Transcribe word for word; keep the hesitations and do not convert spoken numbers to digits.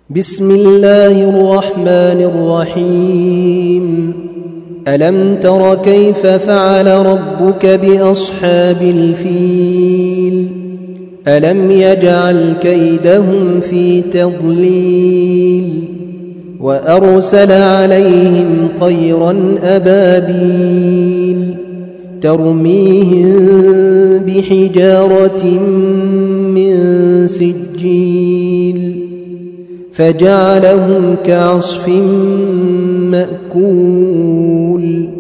بسم الله الرحمن الرحيم ألم تر كيف فعل ربك بأصحاب الفيل ألم يجعل كيدهم في تضليل وأرسل عليهم طيرا أبابيل ترميهم بحجارة من سجيل فجعلهم كعصف مأكول